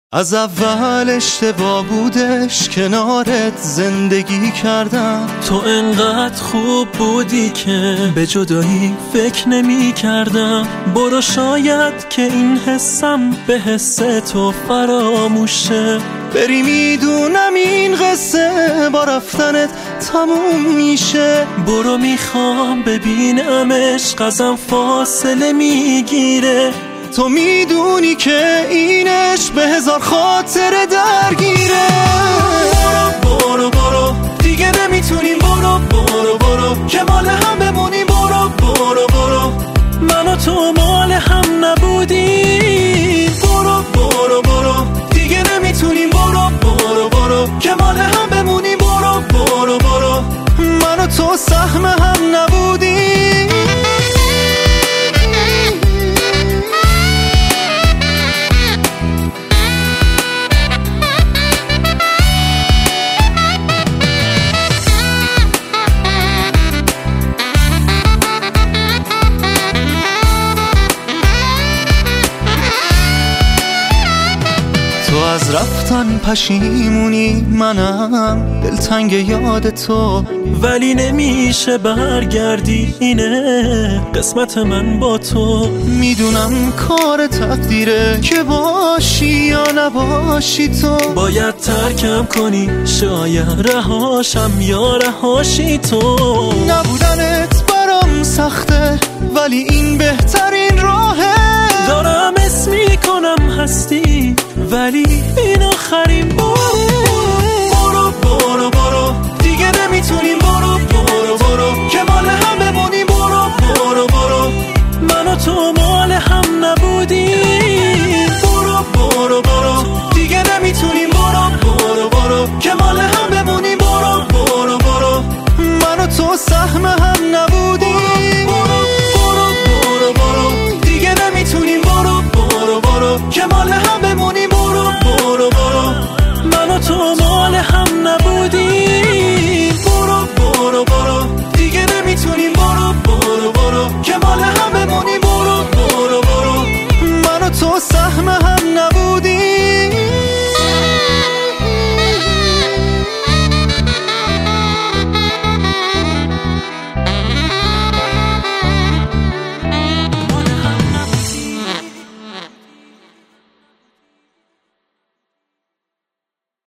از اول اشتباه بودش کنارت زندگی کردم. تو انقدر خوب بودی که به جدایی فکر نمی کردم. برو شاید که این حسم به حس تو فراموشه. بری میدونم این قصه با رفتنت تموم میشه. برو میخوام ببینم عشق ازم فاصله میگیره. تو میدونی که اینش به هزار خاطر درگیره. برو برو دیگه نمیتونیم. برو که مال هم بمونیم. برو من و تو مال هم نبودیم. برو دیگه نمیتونیم. برو که مال هم بمونیم. برو من و تو سهم هم نبودیم. تو از رفتن پشیمونی، منم دلتنگ یاد تو. ولی نمیشه برگردی، اینه قسمت من با تو. میدونم کار تقدیره که باشی یا نباشی. تو باید ترکم کنی، شاید رهاشم یا رهاشی تو. نبودنت برام سخته ولی این بهترین راهه. دارم اسم میکنم هستی ولی